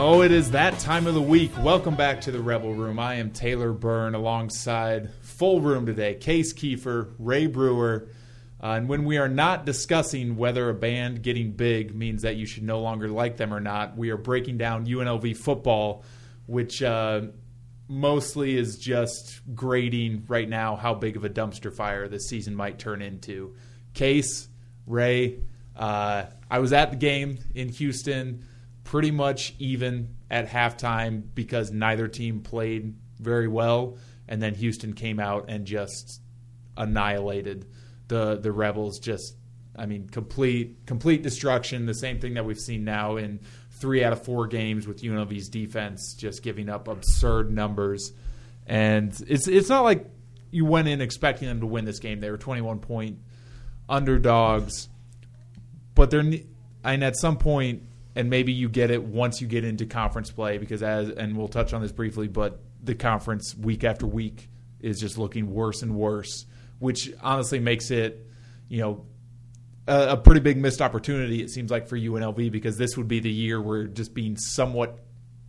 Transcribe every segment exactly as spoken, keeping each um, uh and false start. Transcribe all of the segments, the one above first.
Oh, it is that time of the week. Welcome back to the Rebel Room. I am Taylor Byrne alongside full room today. Case Kiefer, Ray Brewer. Uh, and when we are not discussing whether a band getting big means that you should no longer like them or not, we are breaking down U N L V football, which uh, mostly is just grading right now how big of a dumpster fire this season might turn into. Case, Ray, uh, I was at the game in Houston, pretty much even at halftime because neither team played very well, and then Houston came out and just annihilated the the Rebels. Just, I mean, complete complete destruction. The same thing that we've seen now in three out of four games with U N L V's defense, just giving up absurd numbers. And it's it's not like you went in expecting them to win this game. They were twenty-one point underdogs, but they're and at some point, and maybe you get it once you get into conference play, because as and we'll touch on this briefly, but the conference week after week is just looking worse and worse, which honestly makes it, you know, a, a pretty big missed opportunity, it seems like, for U N L V, because this would be the year where just being somewhat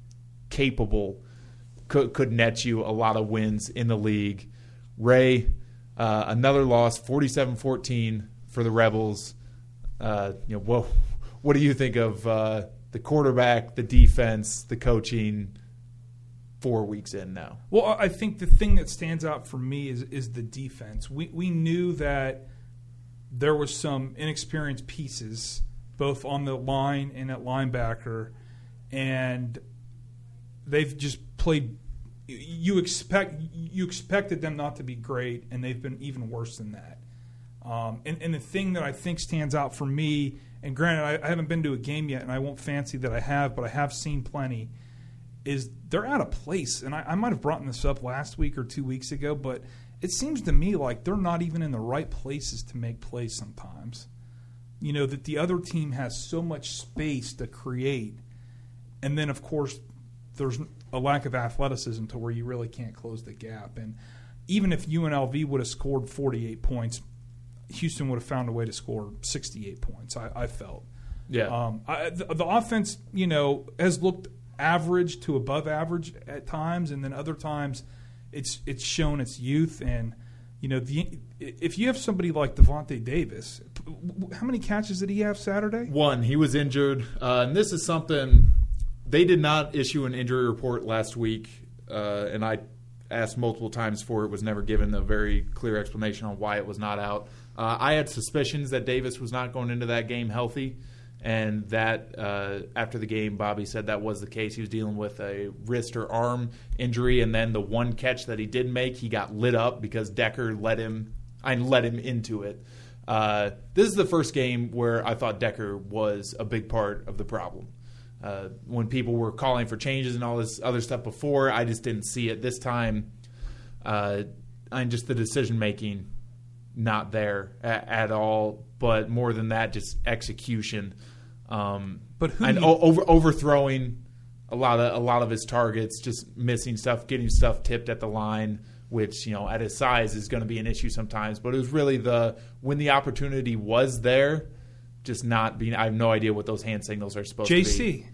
capable could, could net you a lot of wins in the league. Ray, uh, another loss, forty-seven fourteen for the Rebels. Uh, you know, what, what do you think of uh, the quarterback, the defense, the coaching four weeks in now? Well, I think the thing that stands out for me is is the defense. We we knew that there was some inexperienced pieces, both on the line and at linebacker, and they've just played. You expect you expected them not to be great, and they've been even worse than that. Um, and, and the thing that I think stands out for me, and granted, I, I haven't been to a game yet, and I won't fancy that I have, but I have seen plenty, is they're out of place. And I, I might have brought this up last week or two weeks ago, but it seems to me like they're not even in the right places to make plays sometimes. You know, that the other team has so much space to create, and then, of course, there's a lack of athleticism to where you really can't close the gap. And even if U N L V would have scored forty-eight points, Houston would have found a way to score sixty-eight points, I, I felt. Yeah. Um, I, the, the offense, you know, has looked average to above average at times, and then other times it's it's shown its youth. And, you know, the, if you have somebody like Devontae Davis, how many catches did he have Saturday? One. He was injured. Uh, and this is something – they did not issue an injury report last week, uh, and I asked multiple times for it, was never given a very clear explanation on why it was not out. Uh, I had suspicions that Davis was not going into that game healthy, and that uh, after the game, Bobby said that was the case. He was dealing with a wrist or arm injury, and then the one catch that he did make, he got lit up because Decker let him I let him into it. Uh, this is the first game where I thought Decker was a big part of the problem. Uh, when people were calling for changes and all this other stuff before, I just didn't see it. This time, uh, and just the decision-making not there at, at all. But more than that, just execution. Um, but who and you- o- over, overthrowing a lot of a lot of his targets, just missing stuff, getting stuff tipped at the line, which, you know, at his size is going to be an issue sometimes. But it was really the when the opportunity was there, just not being. I have no idea what those hand signals are supposed J C. to be.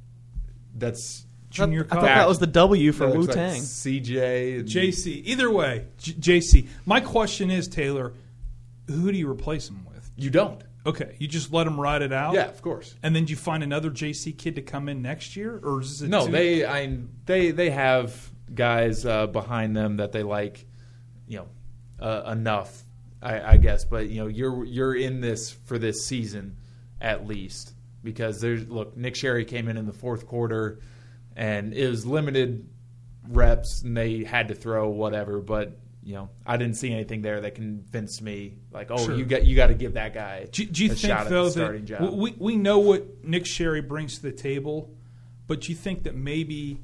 That's junior I thought that was the W for That looks Wu-Tang. Like C J. and- J C. Either way, J- J C. My question is, Taylor, who do you replace him with? You don't. Okay, you just let him ride it out? Yeah, of course. And then do you find another J C kid to come in next year? Or is it No, two- they I they they have guys uh, behind them that they like, you know, uh, enough, I, I guess. But, you know, you're you're in this for this season at least, because there's look, Nick Sherry came in in the fourth quarter, and it was limited reps, and they had to throw whatever. But, you know, I didn't see anything there that convinced me like, oh, Sure. you got you got to give that guy Do, do you a think, shot at though, the starting that job. we we know what Nick Sherry brings to the table, but do you think that maybe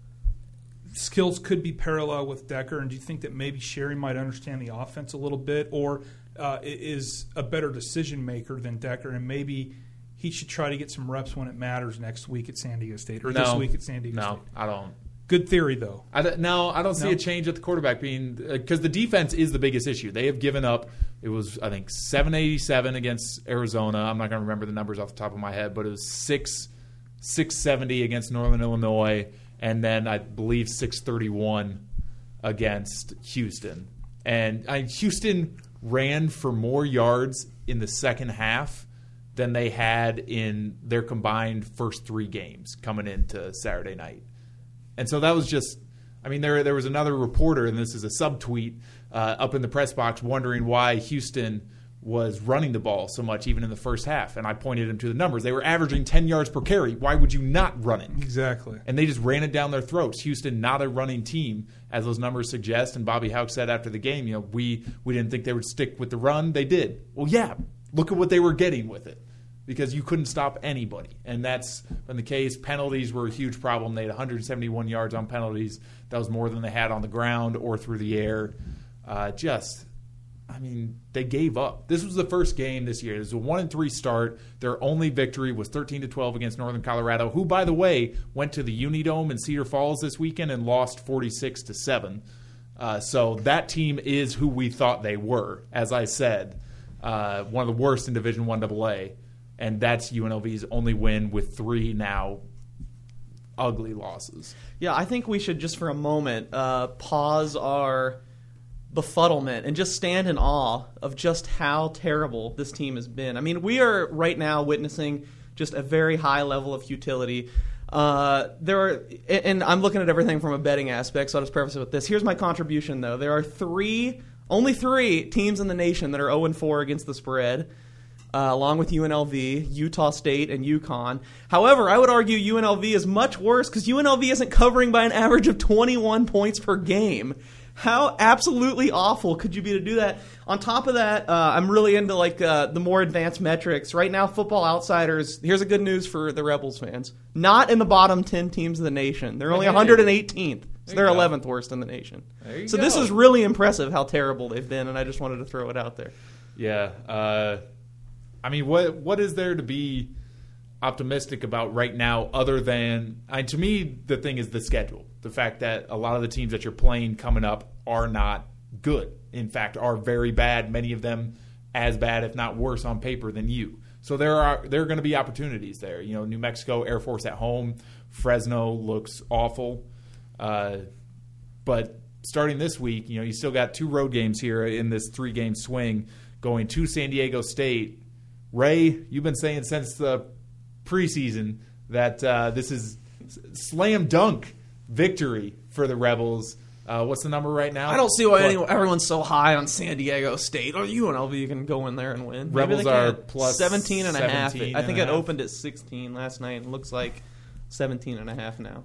skills could be parallel with Decker, and do you think that maybe Sherry might understand the offense a little bit, or uh, is a better decision maker than Decker, and maybe he should try to get some reps when it matters next week at San Diego State, or no, this week at San Diego no, State? I don't. Good theory, though. I don't, no, I don't see No? a change at the quarterback being because uh, the defense is the biggest issue. They have given up. It was, I think, seven eighty-seven against Arizona. I'm not going to remember the numbers off the top of my head, but it was six six seventy against Northern Illinois, and then I believe six thirty-one against Houston. And I, Houston ran for more yards in the second half than they had in their combined first three games coming into Saturday night. And so that was just, I mean, there there was another reporter, and this is a subtweet, uh, up in the press box wondering why Houston was running the ball so much even in the first half. And I pointed him to the numbers. They were averaging ten yards per carry. Why would you not run it? Exactly. And they just ran it down their throats. Houston, not a running team, as those numbers suggest. And Bobby Hauck said after the game, you know, we, we didn't think they would stick with the run. They did. Well, yeah, look at what they were getting with it, because you couldn't stop anybody. And that's been the case. Penalties were a huge problem. They had one hundred seventy-one yards on penalties. That was more than they had on the ground or through the air. Uh, just... I mean, they gave up. This was the first game this year. It was a one and three start. Their only victory was thirteen to twelve against Northern Colorado, who, by the way, went to the Unidome in Cedar Falls this weekend and lost forty-six to seven. Uh, so that team is who we thought they were. As I said, uh, one of the worst in Division One double A, and that's U N L V's only win with three now ugly losses. Yeah, I think we should just for a moment uh, pause our befuddlement and just stand in awe of just how terrible this team has been. I mean, we are right now witnessing just a very high level of futility. Uh, there are, and I'm looking at everything from a betting aspect, so I'll just preface it with this. Here's my contribution, though. There are three, only three teams in the nation that are oh and four against the spread, uh, along with U N L V, Utah State, and UConn. However, I would argue U N L V is much worse because U N L V isn't covering by an average of twenty-one points per game. How absolutely awful could you be to do that? On top of that, uh, I'm really into like uh, the more advanced metrics. Right now, Football Outsiders, here's a good news for the Rebels fans. Not in the bottom ten teams of the nation. They're only Hey. one hundred eighteenth. So they're go. eleventh worst in the nation. There you So go. this is really impressive how terrible they've been, and I just wanted to throw it out there. Yeah. Uh, I mean, what what is there to be optimistic about right now other than, I, to me, the thing is the schedule. The fact that a lot of the teams that you're playing coming up are not good. In fact, are very bad. Many of them as bad, if not worse, on paper than you. So there are there are going to be opportunities there. You know, New Mexico Air Force at home. Fresno looks awful. Uh, but starting this week, you know, you still got two road games here in this three-game swing going to San Diego State. Ray, you've been saying since the preseason that uh, this is slam dunk victory for the Rebels. Uh, what's the number right now? I don't see why Plus- anyone, everyone's so high on San Diego State. Or U N L V can go in there and win. Maybe Rebels they are can. plus seventeen and a half. seventeen I think and it a half. opened at sixteen last night and looks like seventeen and a half now.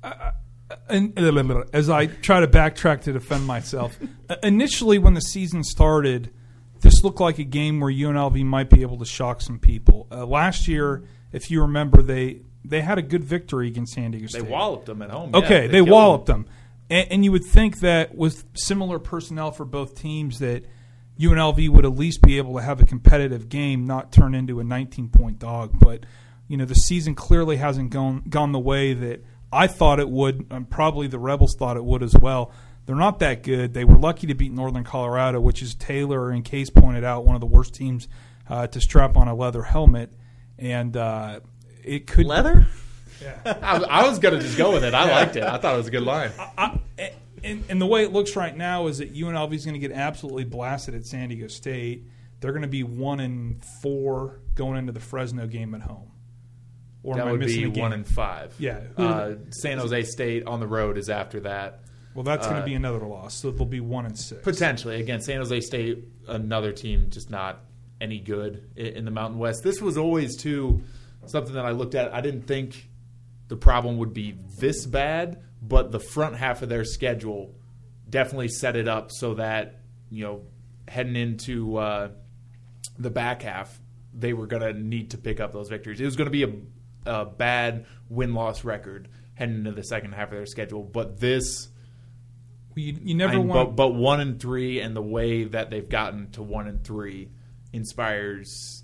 And as I try to backtrack to defend myself, initially when the season started, this looked like a game where U N L V might be able to shock some people. Uh, last year, if you remember, they they had a good victory against San Diego They State. walloped them at home. Yeah, Okay, they, killed walloped them. And, and you would think that with similar personnel for both teams that U N L V would at least be able to have a competitive game, not turn into a nineteen-point dog. But, you know, the season clearly hasn't gone, gone the way that I thought it would, and probably the Rebels thought it would as well. They're not that good. They were lucky to beat Northern Colorado, which is Taylor and Case pointed out, one of the worst teams uh, to strap on a leather helmet. And uh, it could Leather? I, I was going to just go with it. I liked it. I thought it was a good line. I, and, and the way it looks right now is that U N L V is going to get absolutely blasted at San Diego State. They're going to be one and four going into the Fresno game at home. Or That am I would missing be a game? one and five. Yeah. Uh, San Jose State on the road is after that. Well, that's going uh, to be another loss, so they'll be one and six. Potentially. Again, San Jose State, another team just not any good i- in the Mountain West. This was always, too, something that I looked at. I didn't think the problem would be this bad, but the front half of their schedule definitely set it up so that, you know, heading into uh, the back half, they were going to need to pick up those victories. It was going to be a, a bad win-loss record heading into the second half of their schedule, but this... You, you never I mean, want. but, but one and three, and the way that they've gotten to one and three inspires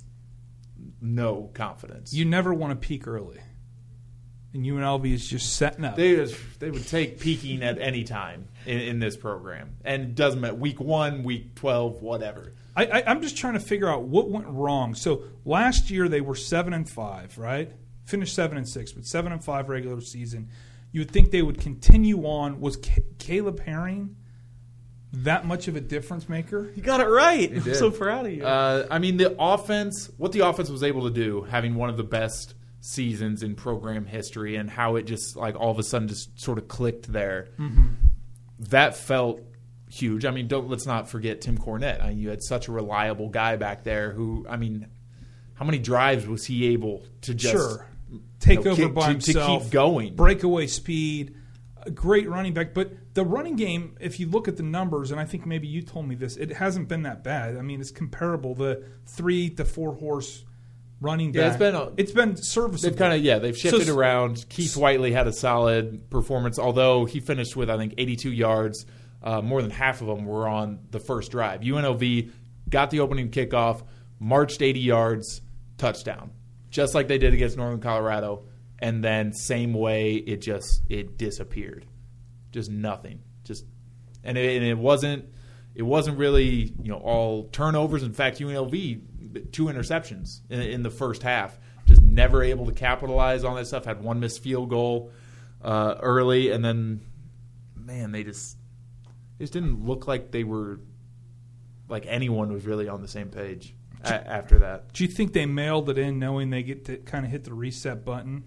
no confidence. You never want to peak early, and U N L V is just setting up. They just, they would take peaking at any time in, in this program, and it doesn't matter week one, week twelve, whatever. I, I, I'm just trying to figure out what went wrong. So last year they were seven and five, right? finished seven and six, but seven and five regular season. You would think they would continue on. Was C- Caleb Herring that much of a difference maker? You got it right. He I'm did. so proud of you. Uh, I mean, the offense, what the offense was able to do, having one of the best seasons in program history, and how it just like all of a sudden just sort of clicked there. Mm-hmm. That felt huge. I mean, don't let's not forget Tim Cornette. I mean, you had such a reliable guy back there who, I mean, how many drives was he able to just Sure. take you know, over kick- by to, himself, to keep going? breakaway speed, a great running back. But the running game, if you look at the numbers, and I think maybe you told me this, it hasn't been that bad. I mean, it's comparable. The three to four horse running back. Yeah, it's been a- it's been serviceable. They've kind of yeah, they've shifted So- around. Keith Whiteley had a solid performance, although he finished with I think eighty-two yards. Uh, more than half of them were on the first drive. U N L V got the opening kickoff, marched eighty yards, touchdown, just like they did against Northern Colorado, and then same way it just it disappeared, just nothing, just and it, and it wasn't it wasn't really you know all turnovers. In fact, U N L V two interceptions in, in the first half, just never able to capitalize on that stuff. Had one missed field goal uh, early, and then man, they just. It just didn't look like they were like anyone was really on the same page a- after that. Do you think they mailed it in knowing they get to kind of hit the reset button?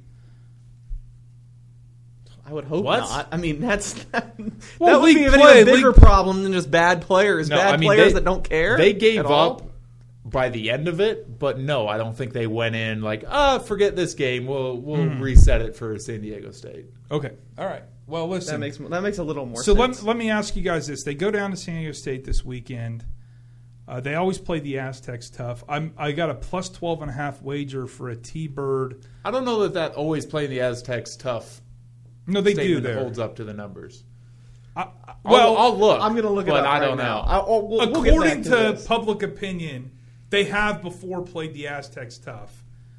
I would hope What? not. I mean, that's that, Well, that would league be even play, a bigger league- problem than just bad players. No, bad I mean, players they- that don't care. They gave at all. up by the end of it, but no, I don't think they went in like, ah, forget this game. We'll we'll Hmm. reset it for San Diego State. Okay. All right. Well, listen. That makes that makes a little more So sense. let, let me ask you guys this. They go down to San Diego State this weekend. Uh, they always play the Aztecs tough. I'm, I got a plus twelve and a half wager for a T-Bird. I don't know that that always playing the Aztecs tough. No, they do statement there. holds up to the numbers. I, I- Well, well, I'll, look. I'm going to look it but up I right don't now. know. I'll, I'll- we'll, we'll get according back to, to this. public opinion, they have before played the Aztecs tough.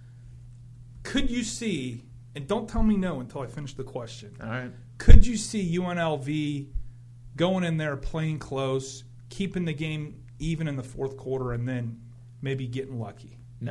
Could you see, and don't tell me no until I finish the question, All right. could you see U N L V going in there playing close, keeping the game even in the fourth quarter, and then maybe getting lucky? No,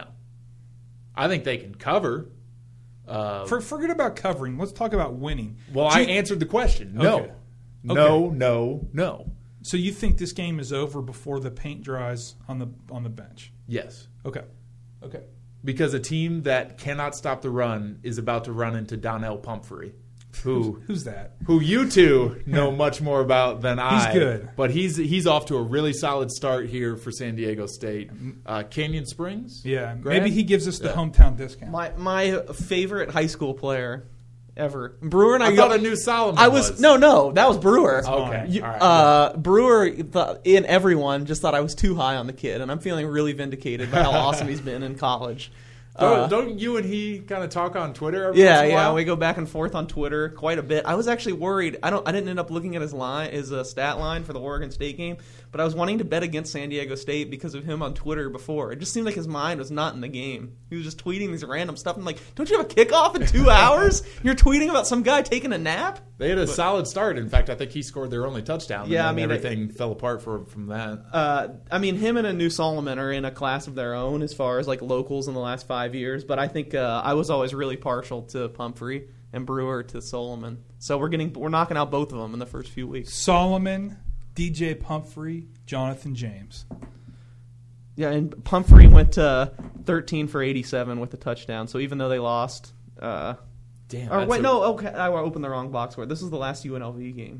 I think they can cover. Uh, For, forget about covering. Let's talk about winning. well, Do I you- answered the question. No, Okay. no, no, no. So you think this game is over before the paint dries on the on the bench? Yes. Okay. Okay. Because a team that cannot stop the run is about to run into Donnell Pumphrey, who Who's that? who you two know much more about than I. good. But he's he's off to a really solid start here for San Diego State. Uh, Canyon Springs? Yeah. Grad? Maybe he gives us the Yeah. hometown discount. my my favorite high school player ever, Brewer and I. I go, thought I knew Solomon I was, no no that was Brewer. Okay. You- All right. uh, Brewer th- and everyone just thought I was too high on the kid, and I'm feeling really vindicated by how awesome he's been in college. Don't, Uh, don't you and he kind of talk on Twitter every Yeah, once in a yeah, while? we go back and forth on Twitter quite a bit. I was actually worried. I don't. I didn't end up looking at his line, his uh, stat line for the Oregon State game, but I was wanting to bet against San Diego State because of him on Twitter before. It just seemed like his mind was not in the game. He was just tweeting these random stuff. I'm like, don't you have a kickoff in two hours? You're tweeting about some guy taking a nap? They had a solid start. In fact, I think he scored their only touchdown. Yeah, and then I mean, everything fell apart for from that. Uh, I mean, him and a New Solomon are in a class of their own as far as like locals in the last five years. But I think uh, I was always really partial to Pumphrey and Brewer to Solomon. So we're getting we're knocking out both of them in the first few weeks. Solomon, D J Pumphrey, Jonathan James. Yeah, and Pumphrey went uh, thirteen for eighty-seven with a touchdown. So even though they lost, uh, Damn. or that's wait, a- no, okay, I opened the wrong box score. This is the last U N L V game.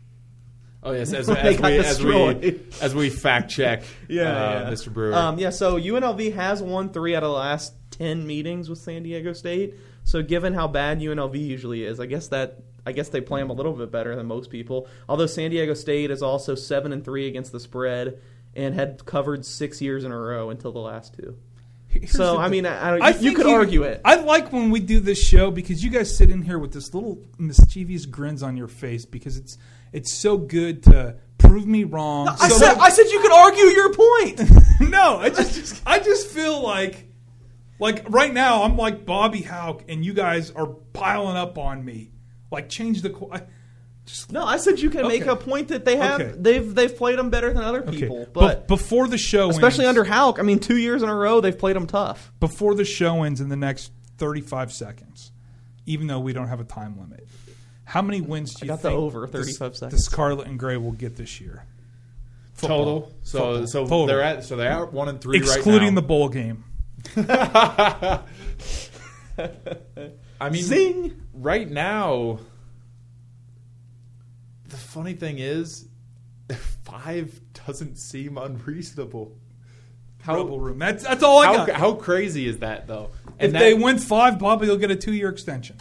Oh yes, as, They as, got we, as we destroyed. as we fact check, Yeah, uh, yeah. Mister Brewer. Um, yeah, so U N L V has won three out of the last ten meetings with San Diego State. So given how bad U N L V usually is, I guess that I guess they play them a little bit better than most people. Although San Diego State is also seven and three against the spread and had covered six years in a row until the last two. Here's So the I thing. mean, I, I, I you think could argue it. I like when we do this show because you guys sit in here with this little mischievous grins on your face because it's it's so good to prove me wrong. I So said that- I said you could argue your point. no, I just I just feel like like right now I'm like Bobby Houck and you guys are piling up on me. Like change the qu- I- just No, I said you can make Okay. a point that they have Okay. they've they've played them better than other okay. people, Be- but before the show especially ends, under Houck, I mean, two years in a row they've played them tough. before the show ends in the next thirty-five seconds, even though we don't have a time limit. How many wins do I you got the think over, the- thirty-five the seconds. Scarlet and Gray will get this year? Football. Total. So Football. so Total. they're at so they're at one and three Excluding the right bowl game. now. I mean, Zing! right now, the funny thing is, five doesn't seem unreasonable. How Rebel Room. That's that's all I how, got. how crazy is that though? if that- they win five, Bobby will get a two-year extension.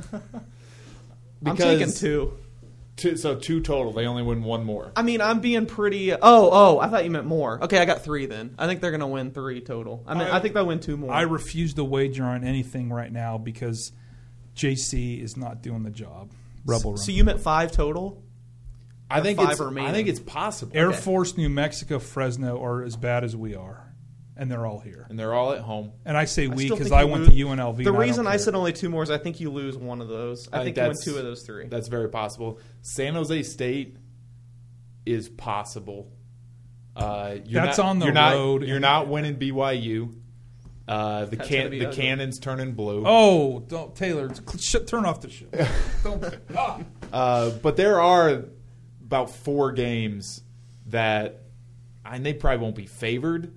I'm because taking two. two, so two total. They only win one more. I mean, I'm being pretty. Oh, oh, I thought you meant more. Okay, I got three then. I think they're going to win three total. I mean, I- I think they'll win two more. I refuse to wager on anything right now because J C is not doing the job. Rebel Room. So you meant five total? I think five it's. remaining. I think it's possible. Air okay. Force, New Mexico, Fresno are as bad as we are, and they're all here. and they're all at home. And I say we still because think I you went lose- to U N L V. The and I reason don't I, care. said only two more is I think you lose one of those. I, I think think you win that's- two of those three. That's very possible. San Jose State is possible. Uh, you're That's not, on the you're not, road You're and- not winning B Y U. Uh, the That's can gonna be the ugly. cannon's turning blue. Oh, don't Taylor! it's- Sh- turn off the show. Don't, ah. Uh, but there are about four games that, and they probably won't be favored,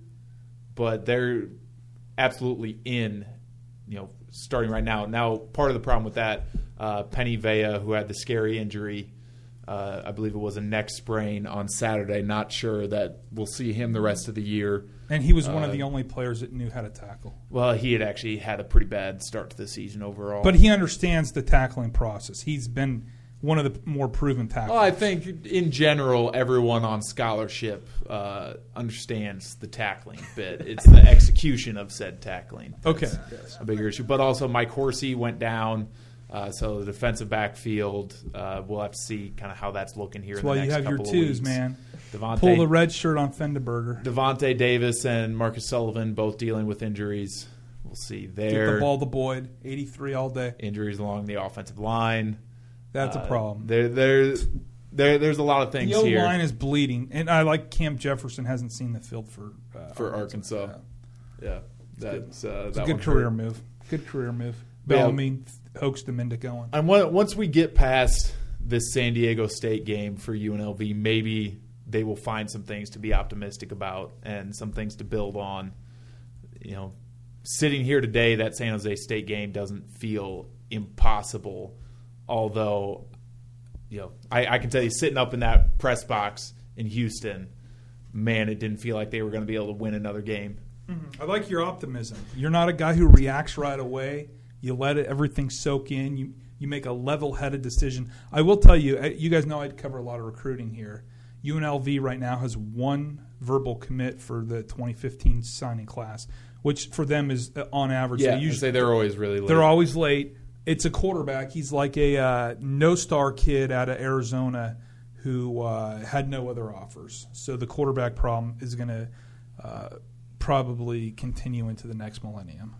but they're absolutely in. You know, starting right now. Now, part of the problem with that, uh, Penny Vea, who had the scary injury, uh, I believe it was a neck sprain on Saturday. Not sure that we'll see him the rest of the year. And he was one of Uh, the only players that knew how to tackle. Well, he had actually had a pretty bad start to the season overall. But he understands the tackling process. He's been one of the more proven tacklers. Well, I think in general, everyone on scholarship uh, understands the tackling bit. It's the execution of said tackling. Okay. That's a bigger issue. But also, Mike Horsey went down, uh, so the defensive backfield, uh, we'll have to see kind of how that's looking here That's in the why next you have your couple of twos, weeks. man. Devontae, Pull the red shirt on Fenderberger. Devontae Davis and Marcus Sullivan both dealing with injuries. We'll see Get there. the ball to Boyd. eighty-three all day. Injuries along the offensive line. That's Uh, a problem. There, there's, there, there's a lot of things The O here line is bleeding, and I like Cam Jefferson hasn't seen the field for uh, for Arkansas. Yeah. Yeah, that's uh, It's that a good one career hurt. move. Good career move. Yeah. Bellamy hoaxed him into going. And when, once we get past this San Diego State game for U N L V, maybe they will find some things to be optimistic about and some things to build on. You know, sitting here today, that San Jose State game doesn't feel impossible. Although, you know, I, I can tell you, sitting up in that press box in Houston, man, it didn't feel like they were going to be able to win another game. I like your optimism. You're not a guy who reacts right away. You let it, everything soak in. You you make a level-headed decision. I will tell you, uh, you guys know I cover a lot of recruiting here. U N L V right now has one verbal commit for the twenty fifteen signing class, which for them is uh, on average. Yeah, they I usually say they're always really late. They're always late. It's a quarterback. He's like a uh, no-star kid out of Arizona who uh, had no other offers. So the quarterback problem is going to uh, probably continue into the next millennium.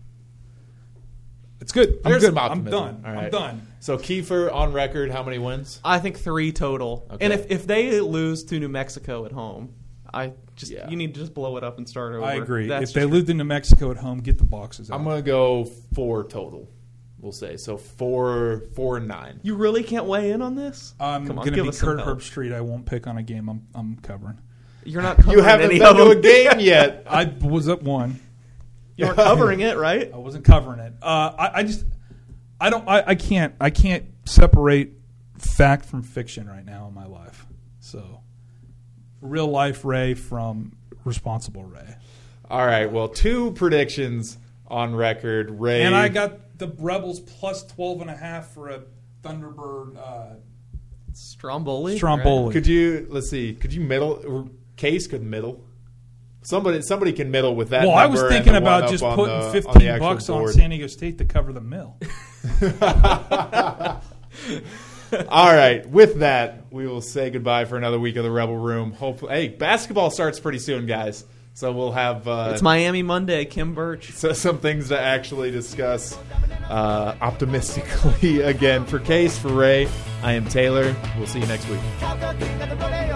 It's good. I'm There's good. some I'm optimism. done. All I'm right. done. So Kiefer on record, how many wins? I think three total. Okay. And if, if they lose to New Mexico at home, I just Yeah. you need to just blow it up and start over. I agree. That's if they just- lived in New Mexico at home, get the boxes out. I'm going to go four total, we'll say. So four, four and nine. you really can't weigh in on this. I'm Come on, going to give be us some Kurt help. Herbstreit. I won't pick on a game I'm, I'm covering. You're not covering You haven't any been of to a them. game yet. I was at one. You weren't covering it, right? I wasn't covering it. Uh, I, I just, I don't, I, I can't, I can't separate fact from fiction right now in my life. So, real life Ray from responsible Ray, All right, well, two predictions on record. Ray. and I got the Rebels plus twelve and a half for a Thunderbird uh, Stromboli. Stromboli. Could you, let's see, could you middle, Case could middle? Somebody somebody can middle with that Well, I was number and thinking the one about up just on putting the- on the fifteen actual bucks on board. San Diego State to cover the mill. All right, with that, we will say goodbye for another week of the Rebel Room. Hopefully, hey, basketball starts pretty soon, guys. So we'll have uh, It's Miami Monday. Kim Birch. so, some things to actually discuss uh, optimistically again. For Case, for Ray, I am Taylor. We'll see you next week.